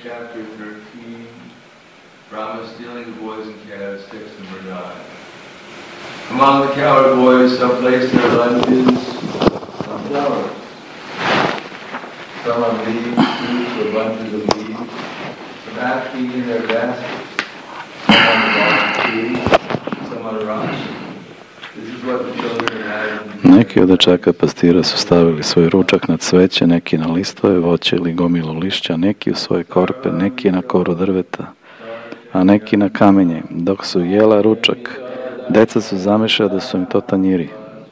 chapter 13, Brahma stealing the boys and calves, 6 number 9. Among the coward boys, some placed their lunches on flowers. Some on leaves, fruits or bunches of leaves. Some actually in their baskets. Some on the bark trees, some on rocks. This is what the children imagine. Neki od dečaka pastira su stavili svoj ručak na cveće, neki na listove, voće ili gomilu lišća, neki u svoje korpe, neki na koru drveta, a neki na kamenje. Dok su jela ručak, deca su zamišljala da su im to tanjiri.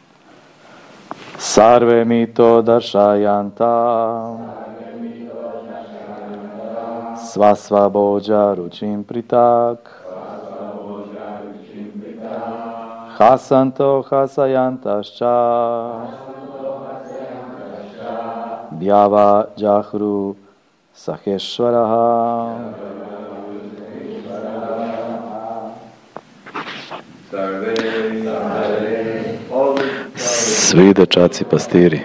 Sarve mito darshayanta svasva bođa ručim pritak hasanto hasayantascha dhyava jahru saheshvaraha. Svi dečaci pastiri,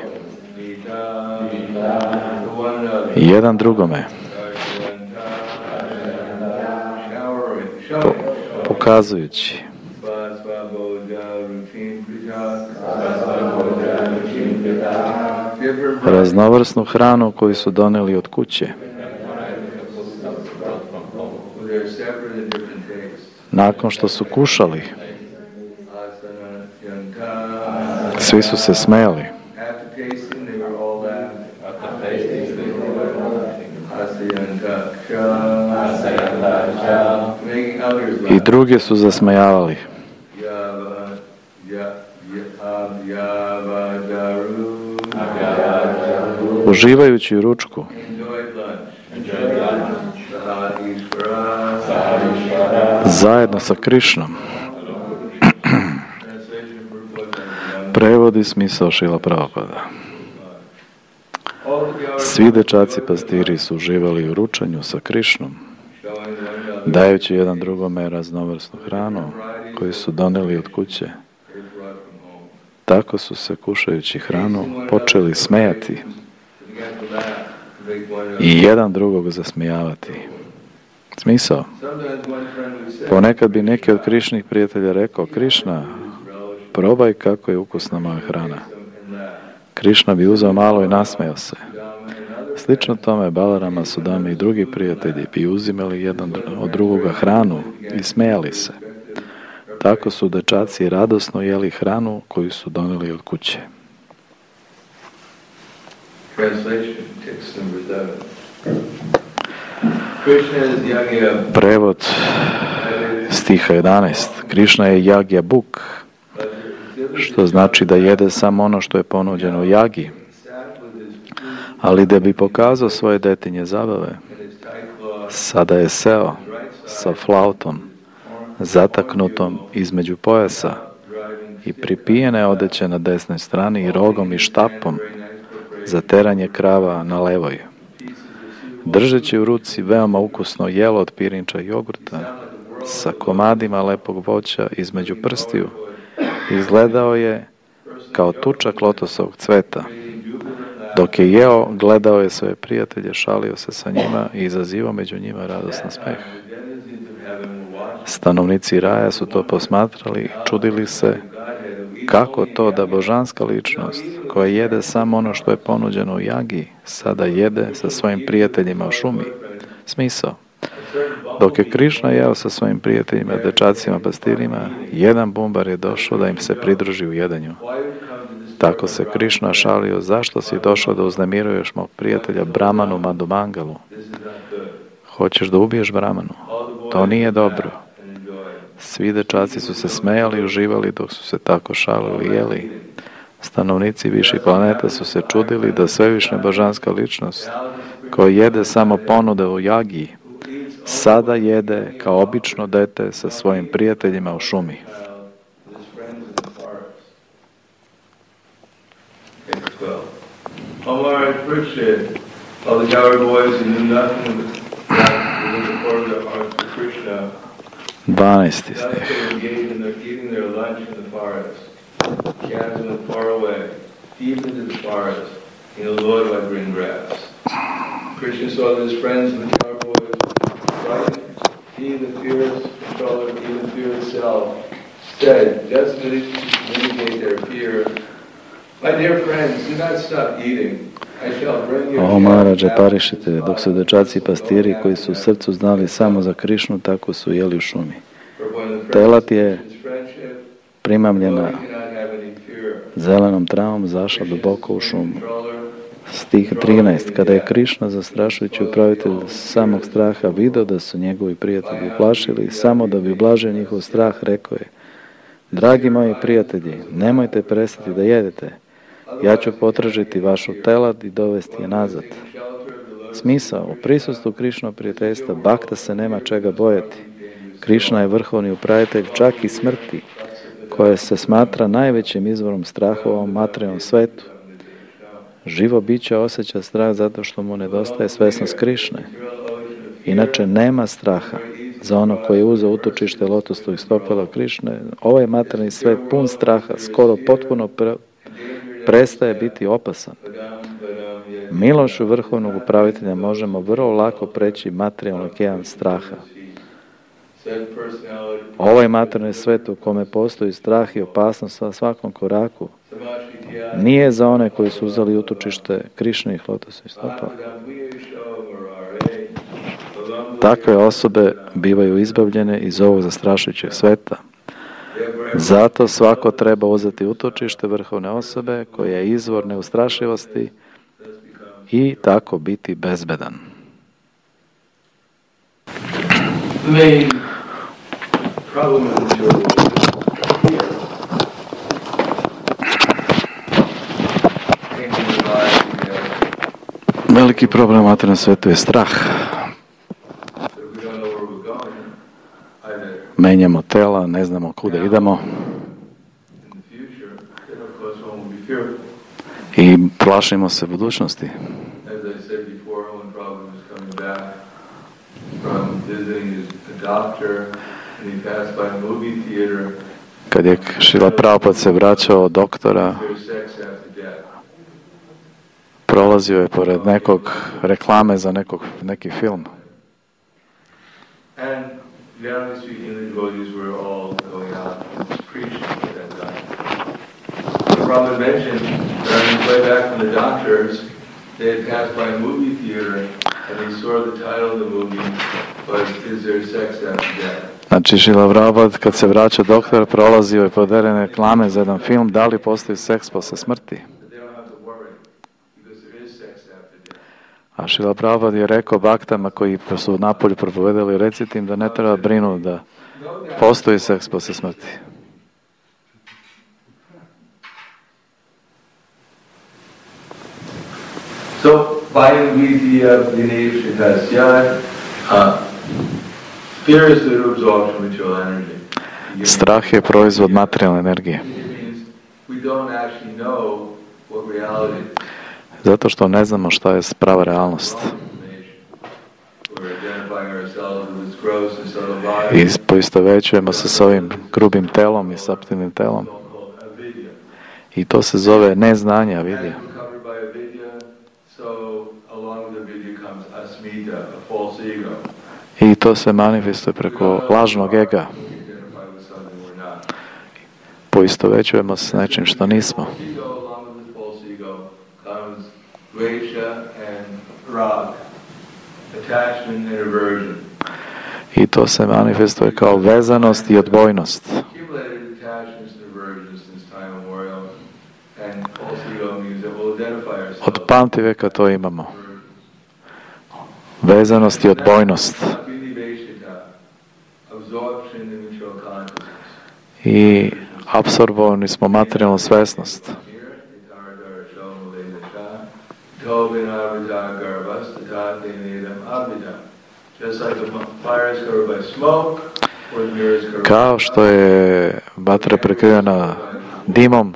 jedan drugome, pokazujući raznovrsnu hranu koju su doneli od kuće. Nakon što su kušali, svi su se smejali. I druge su zasmejavali. Uživajući u ručku, zajedno sa Krišnom. Prevodi smisao Šrila Prabhupada. Svi dečaci pastiri su uživali u ručanju sa Krišnom, dajući jedan drugome raznovrsnu hranu koju su doneli od kuće. Tako su se, kušajući hranu, počeli smejati i jedan drugog zasmijavati. Smisao? Ponekad bi neki od Krišnih prijatelja rekao: Krišna, probaj kako je ukusna moja hrana. Krišna bi uzeo malo i nasmejao se. Slično tome Balarama, Sudama i drugi prijatelji bi uzimali jedan od drugoga hranu i smejali se. Tako su dečaci radosno jeli hranu koju su doneli od kuće. Prevod stiha 11. Krišna je Jagya Buk, što znači da jede samo ono što je ponuđeno u jagi, ali da bi pokazao svoje detinje zabave, sada je seo sa flautom zataknutom između pojasa i pripijene odeće na desnoj strani i rogom i štapom za teranje krava na levoj. Držeći u ruci veoma ukusno jelo od pirinča i jogurta sa komadima lepog voća između prstiju, izgledao je kao tučak lotosovog cveta. Dok je jeo, gledao je svoje prijatelje, šalio se sa njima i izazivao među njima radostan smeh. Stanovnici raja su to posmatrali i čudili se kako to da božanska ličnost koja jede samo ono što je ponuđeno u jagi, sada jede sa svojim prijateljima u šumi. Smisao. Dok je Krišna jeo sa svojim prijateljima, dečacima, pastirima, jedan bumbar je došao da im se pridruži u jedanju. Tako se Krišna šalio: zašto si došao da uznemiruješ mog prijatelja Brahmanu Madhumangalu? Hoćeš da ubiješ Brahmanu? To nije dobro. Svi dečaci su se smejali i uživali dok su se tako šalili i jeli. Stanovnici viših planeta su se čudili da svevišnja božanska ličnost, koja jede samo ponude u jagi, sada jede kao obično dete sa svojim prijateljima u šumi. Dvanaesti stih. Krishna saw that his friends and the coward boys said, just to mitigate their fear, my dear friends, do not stop eating. O Maharađa, parišite, dok su dečaci pastiri koji su u srcu znali samo za Krišnu, tako su jeli u šumi. Telat je primamljena zelenom travom zašla duboko u šumu. Stih 13. Kada je Krišna, zastrašujući upravitelj samog straha, video da su njegovi prijatelji uplašili, samo da bi ublažio njihov strah, rekao je: dragi moji prijatelji, nemojte prestati da jedete. Ja ću potražiti vašu telad i dovesti je nazad. Smisao, u prisustvu Krišnog prijateljstva bakta se nema čega bojati. Krišna je vrhovni upravitelj čak i smrti, koja se smatra najvećim izvorom straha u ovom materijalnom svetu. Živo biće osjeća strah zato što mu nedostaje svesnost Krišne. Inače nema straha. Za ono koje je uzeo utočište lotostovih stopala Krišne, ovaj materijalni svet pun straha, skoro potpuno prestaje biti opasan. Milošću vrhovnog upravitelja možemo vrlo lako preći materijalni okean straha. Ovaj materijalni svet u kome postoji strah i opasnost na svakom koraku nije za one koji su uzeli utočište Krišnih lotosovih stopala. Takve osobe bivaju izbavljene iz ovog zastrašujućeg sveta. Zato svako treba uzeti utočište vrhovne osobe koja je izvor neustrašivosti i tako biti bezbedan. Veliki problem u materijalnom svijetu je strah. Menjamo tela, ne znamo kuda idemo i plašimo se budućnosti. Kad je Šrila Prabhupada se vraćao od doktora, prolazio je pored nekog reklame za neki film. Generally speaking, the devotees were all going out and preaching at that time. The Prabhupada mentioned that on his way back from the doctors, they had passed by a movie theater and they saw the title of the movie was "Is There Sex After Death?" Znači, Šrila Prabhupada kad se vraća doktor, prolazio je pored reklame za jedan film, da li postoji seks posle smrti. A Šrila Prabhupada je rekao baktama koji su napolju propovedali, recite im da ne treba brinu da postoji seks posle smrti. So, fear is the absorption of material energy. Strah je proizvod materijalne energije. We don't actually know what reality is. Zato što ne znamo šta je prava realnost. I poistovećujemo se s ovim grubim telom i saptivnim telom. I to se zove neznanje, avidija. I to se manifestuje preko lažnog ega. Poistovećujemo se s nečim što nismo. I to se manifestuje kao vezanost i odbojnost. Od pamtiveka to imamo. Vezanost i odbojnost. I apsorbovani smo materijalnu svesnost. Kao što je vatra prekrivena dimom,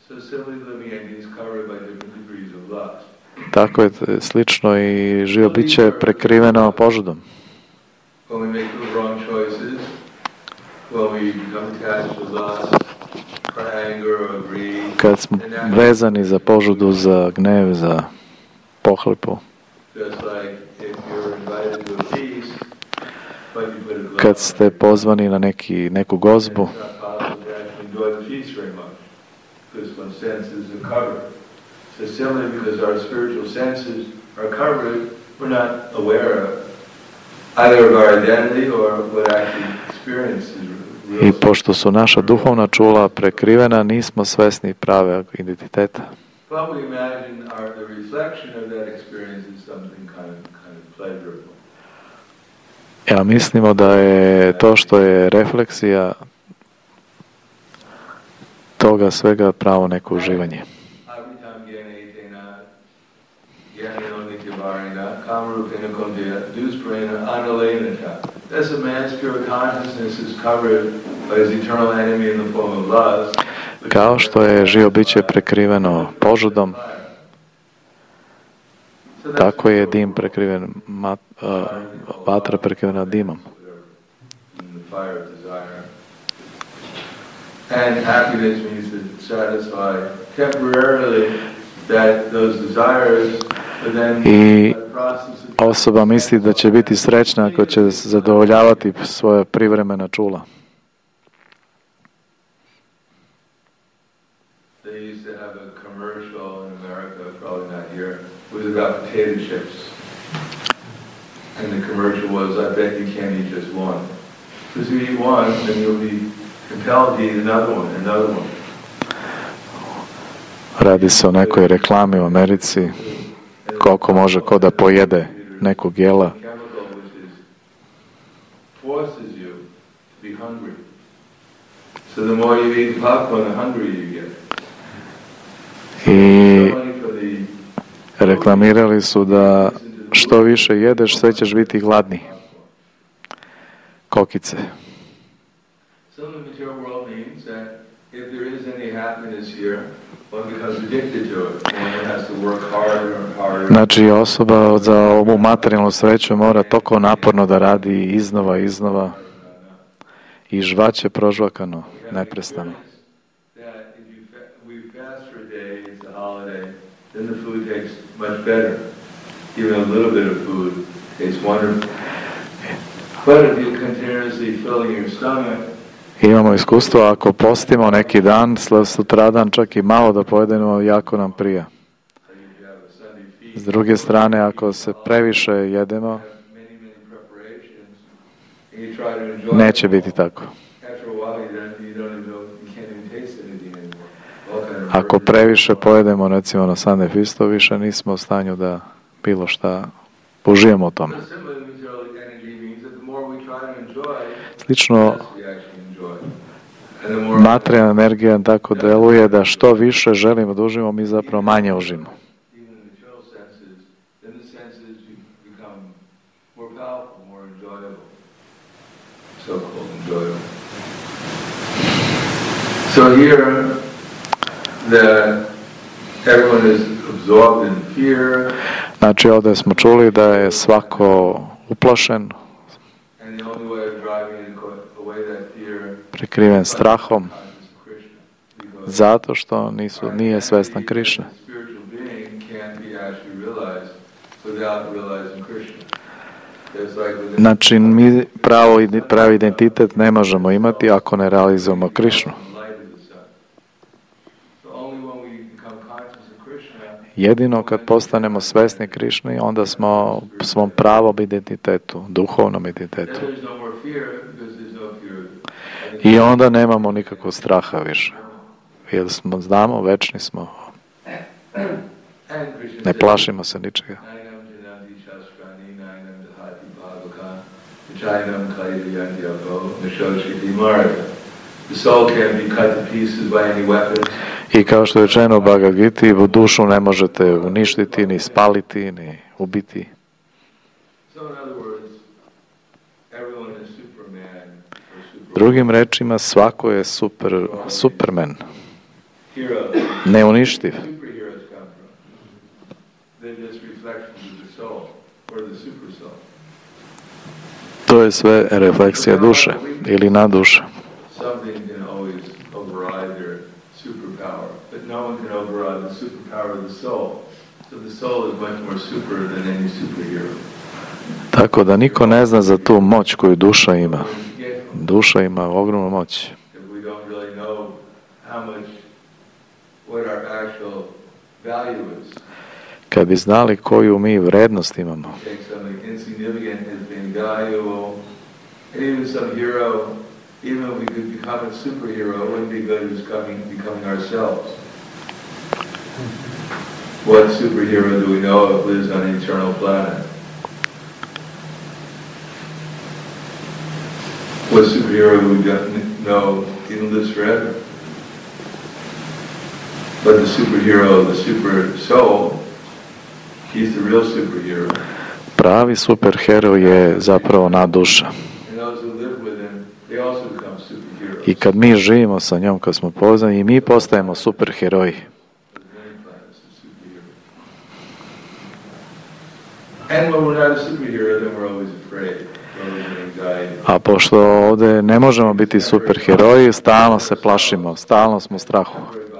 tako je slično i živo biće prekriveno požudom. Kad smo vezani za požudu, za gnev, za pohlepu, kad ste pozvani na neku gozbu, enjoy the feast very much, because one's senses are covered. So similarly, because our spiritual senses are covered, we're not aware of either of our identity or what actually experience is real. I pošto su naša duhovna čula prekrivena, nismo svesni prave identiteta. But we imagine the reflection of that experience is something kind of pleasurable. Ja mislimo da je to što je refleksija toga svega pravo neko uživanje. Kao što je živo biće prekriveno požudom, tako je dim prekriven, vatra prekrivena dimom. And happiness means to satisfy temporarily that those desires, but then I osoba misli da će biti srećna ako će zadovoljavati svoja privremena čula. They used to have a commercial in America, probably not here, it was about potato chips. And the commercial was, I bet you can't eat just one. Because if you eat one, then you'll be compelled to eat another one. Radi se o nekoj reklami u Americi, koliko može ko da pojede nekog jela. I reklamirali su da što više jedeš, sve ćeš biti gladni. Kokice. Znači, osoba za ovu materijalnu sreću mora toliko naporno da radi iznova i žvaće prožvakano, neprestano. Imamo iskustvo, ako postimo neki dan, sutradan čak i malo da pojedemo, jako nam prija. S druge strane, ako se previše jedemo, neće biti tako. Ako previše pojedemo, recimo na Sunday Feastu, više nismo u stanju da bilo šta užijemo o tome. Slično, materijalna energija tako deluje da što više želimo da uživamo, mi zapravo manje uživamo. So here, everyone is absorbed in fear. Znači, ovdje smo čuli da je svako uplašen, prekriven strahom, zato što nije svestan Krišne. Znači, mi pravi identitet ne možemo imati ako ne realizujemo Krišnu. Jedino kad postanemo svesni Krišni, onda smo u svom pravom identitetu, duhovnom identitetu. I onda nemamo nikakvog straha više. Jer znamo, večni smo. Ne plašimo se ničega. I kao što je rečeno u Bhagavad Giti, dušu ne možete uništiti, ni spaliti, ni ubiti. Drugim rečima, svako je superman, neuništiv. To je sve refleksija duše ili na duše. Tako da niko ne zna za tu moć koju duša ima. Duša ima ogromnu moć. value is. Kad bi znali koju mi vrednost imamo. Take something insignificant as being valuable, and even some hero, even if we could become a superhero, it wouldn't be good as becoming ourselves. What superhero do we know of lives on an eternal planet? What superhero do we know even lives forever? But the superhero, the super soul, he's the real superhero. Pravi superheroj je zapravo naduša. And those who live with him, they also become superheroes. I kad mi živimo sa njom, kad smo poznani, i mi postajemo superheroji. And when we're not a superhero, then we're always afraid. A pošto ovdje ne možemo biti superheroji, stalno se plašimo, stalno smo u strahu.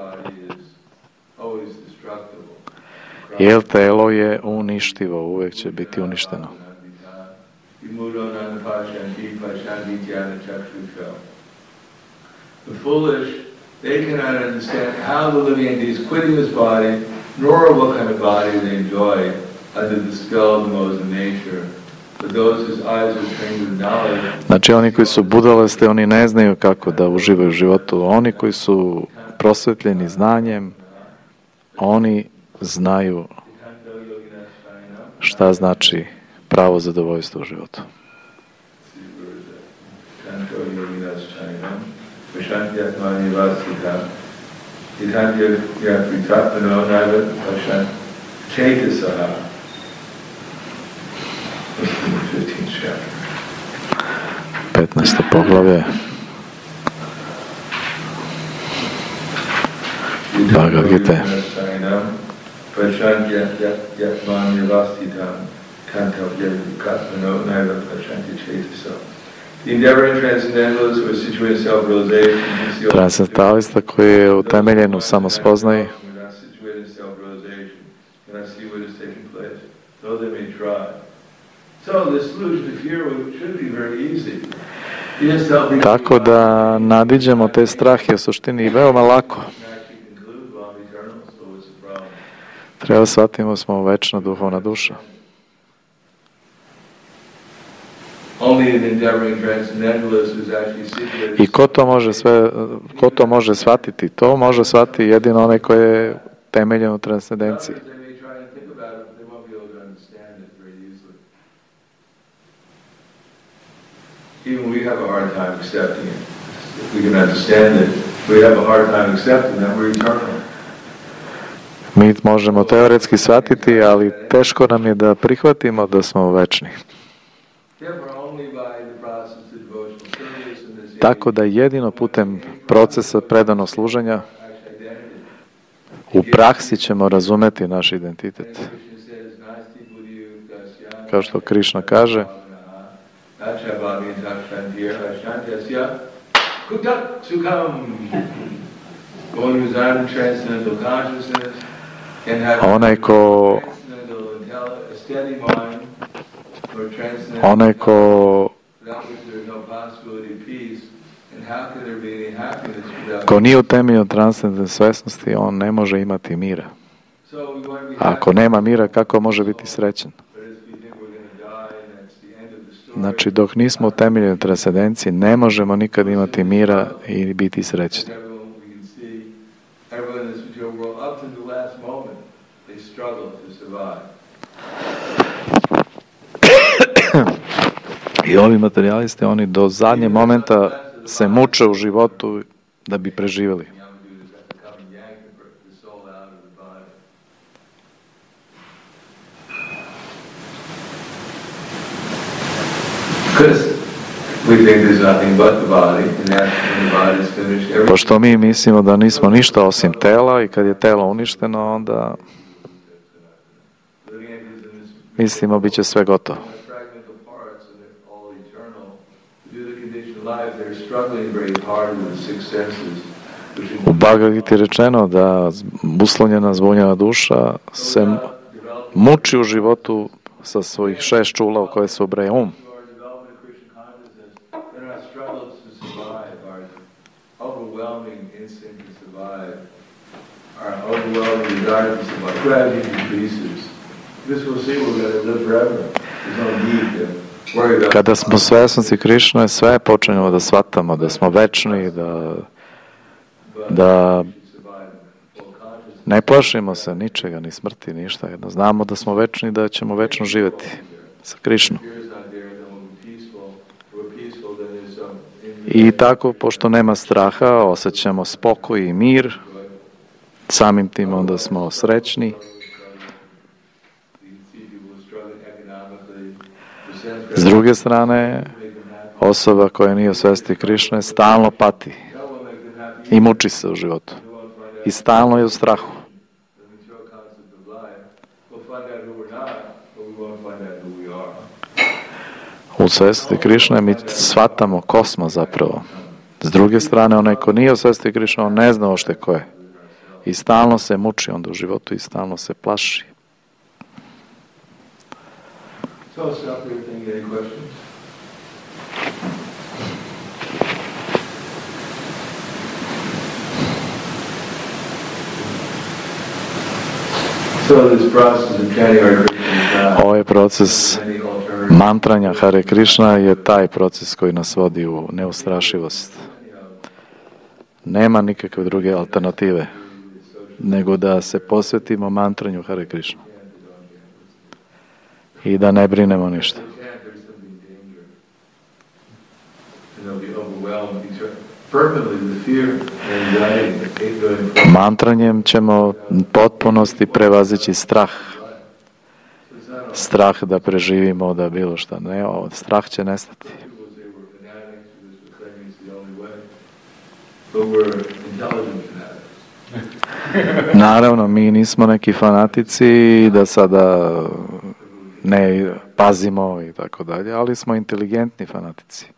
Jer telo je uništivo, uvijek će biti uništeno. The foolish, they cannot understand how the living entity is quitting this body, nor what kind of body they enjoy under the spell of the modes of nature. But those whose eyes are trained with knowledge. Znači oni koji su budalesti, oni ne znaju kako da uživaju u životu. Oni koji su prosvetljeni znanjem, oni znaju šta znači pravo zadovoljstvo u životu. Petnaesto poglavlje Bhagavad Gita. Transcendentalista koji je utemeljen u samospoznaji tako da nadiđemo te strah je u suštini veoma lako. Treba shvatimo smo večna duhovna duša. I ko to može shvatiti? To može shvatiti jedino onaj koji je temeljen u transcendenciji. Even we have a hard time accepting it. If we can understand it, we have a hard time accepting that we're eternal. Mi možemo teoretski shvatiti, ali teško nam je da prihvatimo da smo večni. Tako da jedino putem procesa predanog služenja u praksi ćemo razumeti naš identitet. Kao što Krišna kaže, onaj ko nije utemeljio transcendentne svjesnosti, on ne može imati mira. A ako nema mira, kako može biti srećan? Znači, dok nismo utemeljeni u transcendenciji, ne možemo nikad imati mira i biti srećni. I ovi materijalisti, oni do zadnjeg momenta se muče u životu da bi preživjeli. Pošto mi mislimo da nismo ništa osim tela i kad je telo uništeno, onda mislimo bit će sve gotovo. U Bhagavad Gita je rečeno da uslovljena, zbunjena duša se muči u životu sa svojih 6 čula u koje se ubraja um. Gravity survives. Gravity decreases. This will see we're going to live forever. There's no need to worry about. Kada smo svesnosti Krišne, sve počinjemo da shvatamo, da smo večni, da ne plašimo se ničega, ni smrti, ništa. Jedno znamo da smo večni, da ćemo večno živjeti sa Krišnom. I tako, pošto nema straha, osjećamo spokoj i mir, samim tim onda smo srećni. S druge strane, osoba koja nije u svesti Krišne stalno pati i muči se u životu. I stalno je u strahu. U svesti Krišne mi shvatamo ko smo zapravo. S druge strane, onaj ko nije u svesti Krišne, on ne zna ošte ko je. I stalno se muči onda u životu i stalno se plaši. Ovaj proces mantranja Hare Krishna je taj proces koji nas vodi u neustrašivost. Nema nikakve druge alternative nego da se posvetimo mantranju Hare Krishna i da ne brinemo ništa. Mantranjem ćemo potpunosti prevazići strah. Strah da preživimo, da bilo šta. Ne, strah će nestati. Naravno, mi nismo neki fanatici da sada ne pazimo i tako dalje, ali smo inteligentni fanatici.